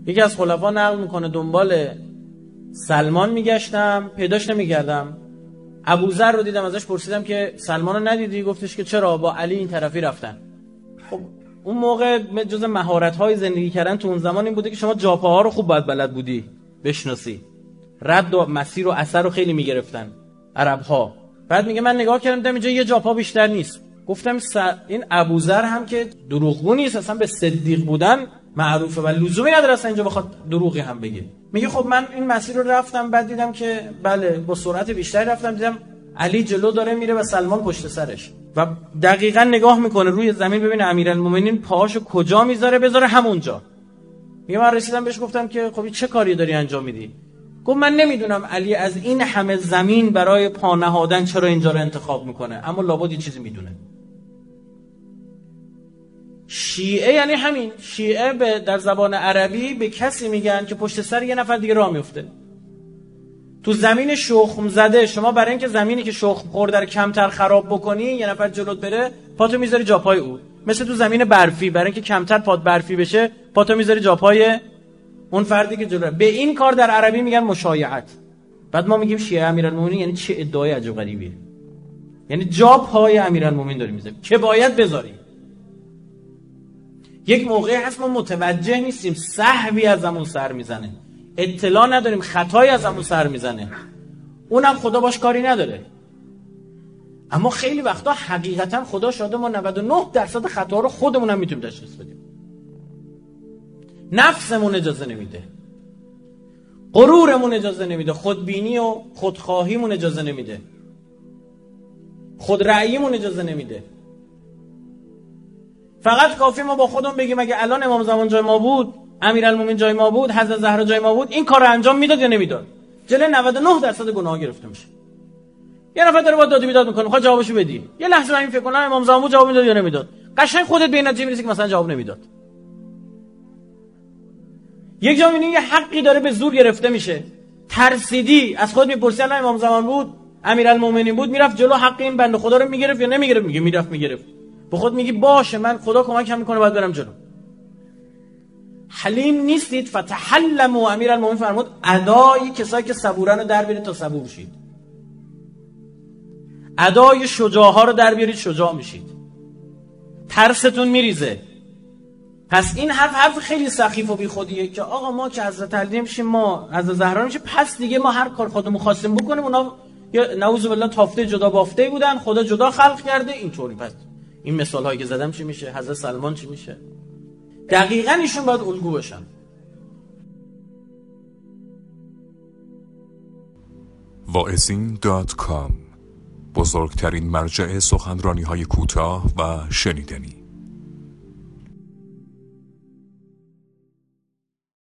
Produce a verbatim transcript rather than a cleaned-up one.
یکی از خلفا نقل میکنه دنبال سلمان میگشتم پیداش نمیکردم. ابوذر رو دیدم ازش پرسیدم که سلمان رو ندیدی؟ گفتش که چرا، با علی این طرفی رفتن. خب اون موقع جز مهارت‌های زندگی کردن تو اون زمان این بوده که شما جاپاها رو خوب باید بلد بودی بشناسی. رد و مسیر و اثر رو خیلی میگرفتن عرب‌ها. بعد میگه من نگاه کردم دیدم اینجا یه جاپا بیشتر نیست. گفتم این ابوذر هم که دروغگو نیست، اصلا به صدیق بودن معروفه و لزومی نداره اصلا اینجا بخواد دروغی هم بگه. میگه خب من این مسیر رو رفتم، بعد دیدم که بله با سرعت بیشتری رفتم، دیدم علی جلو داره میره و سلمان پشت سرش و دقیقاً نگاه میکنه روی زمین ببینه امیرالمومنین پاهاشو کجا میذاره بذاره همونجا. میگه من رسیدم بهش گفتم که خب چه کاری داری انجام میدی؟ گفت من نمیدونم علی از این همه زمین برای پا نهادن چرا اینجا رو انتخاب میکنه، اما لابد یه چیزی میدونه. شیعه یعنی همین، شیعه به در زبان عربی به کسی میگن که پشت سر یه نفر دیگه راه میفته. تو زمین شخم زده شما برای اینکه زمینی که شخم خورده رو کمتر خراب بکنی یه نفر جلوت بره پاتو میذاری جاپای او. مثل تو زمین برفی برای اینکه کمتر پات برفی بشه پاتو میذاری جاپای اون فردی که جلو. به این کار در عربی میگن مشایعت. بعد ما میگیم شیعه امیرالمومنین، یعنی چه ادعای عجب غریبیه. یعنی جا پای امیرالمومنین داری میذاری که باید بذاری. یک موقعی هست ما متوجه نیستیم سهوی از همون سر میزنه، اطلاع نداریم خطایی از همون سر میزنه، اونم خدا باش کاری نداره. اما خیلی وقتا حقیقتا خدا شاده ما نود و نه درصد خطا رو خودمون هم میتونیم تشخیص بدیم. نفسمون اجازه نمیده، غرورمون اجازه نمیده، خودبینی و خودخواهیمون اجازه نمیده، خود رأییمون اجازه نمیده. فقط کافی ما با خودمون بگیم اگه الان امام زمان جای ما بود، امیرالمومنین جای ما بود، حضرت زهرا جای ما بود، این کار رو انجام میداد یا نمیداد؟ جلوی نود و نه درصد گناه گرفته میشه. یه نفر داره با داد و بیداد میکنه، میخواد جوابشو بدی. یه لحظه من فکر کنم امام زمان بود جواب میداد یا نمیداد. قشنگ خودت به این نتیجه میرسی که مثلا جواب نمیداد. یک جا میبینی یه حقی داره به زور گرفته میشه، ترسیدی، از خود میپرسی الان امام زمان بود، امیرالمومنین بود، میرفت جلو حق این بنده خدا رو میگرفت یا نمیگرفت؟ میگه میرفت میگرفت. به خود میگی باشه من خدا کمکم میکنه باید برم جلو. حلیم نیستید. فتحلموا، امیرالمومنین فرمود ادای کسایی که صبورن رو در بیارید تا صبور شید، ادای شجاعها رو در بیارید شجاع میشید، ترستون میریزه. پس این حرف حرف خیلی سخیف و بیخودیه که آقا ما که حضرت علی میشیم، ما حضرت زهرا میشیم، پس دیگه ما هر کار خودمون خواستیم بکنیم. اونا نعوذ بالله تافته جدا بافته بودن، خدا جدا خلق کرده اینطوری. پس این مثال هایی که زدم چی میشه؟ حضرت سلمان چی میشه؟ دقیقاً ایشون باید الگو باشن. واعظین دات کام، بزرگترین مرجع سخنرانی های کوتاه و شنیدنی.